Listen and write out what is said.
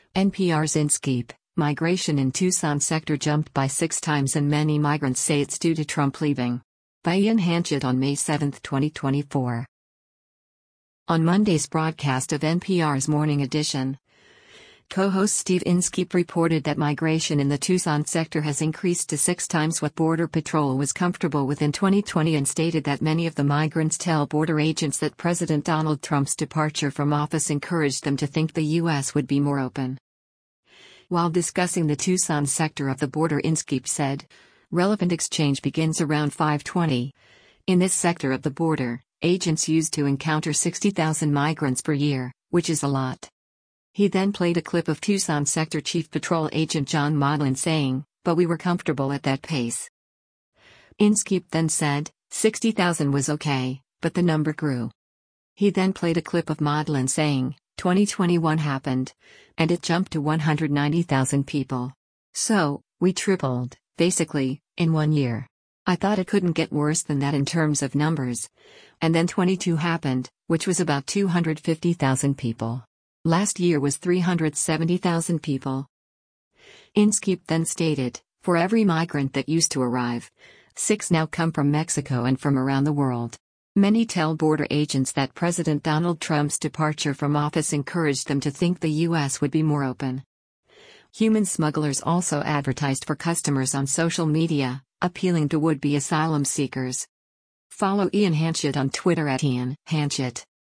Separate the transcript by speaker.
Speaker 1: NPR's Inskeep, migration in Tucson sector jumped by 6 times and many migrants say it's due to Trump leaving. By Ian Hanchett on May 7, 2024. On Monday's broadcast of NPR's Morning Edition, co-host Steve Inskeep reported that migration in the Tucson sector has increased to 6 times what Border Patrol was comfortable with in 2020 and stated that many of the migrants tell border agents that President Donald Trump's departure from office encouraged them to think the U.S. would be more open. While discussing the Tucson sector of the border, Inskeep said, relevant exchange begins around 5:20. In this sector of the border, agents used to encounter 60,000 migrants per year, which is a lot. He then played a clip of Tucson Sector Chief Patrol Agent John Maudlin saying, but we were comfortable at that pace. Inskeep then said, 60,000 was okay, but the number grew. He then played a clip of Maudlin saying, 2021 happened, and it jumped to 190,000 people. So, we tripled, basically, in 1 year. I thought it couldn't get worse than that in terms of numbers. And then 22 happened, which was about 250,000 people. Last year was 370,000 people. Inskeep then stated, for every migrant that used to arrive, 6 now come from Mexico and from around the world. Many tell border agents that President Donald Trump's departure from office encouraged them to think the U.S. would be more open. Human smugglers also advertised for customers on social media, appealing to would-be asylum seekers. Follow Ian Hanchett on Twitter at Ian Hanchett.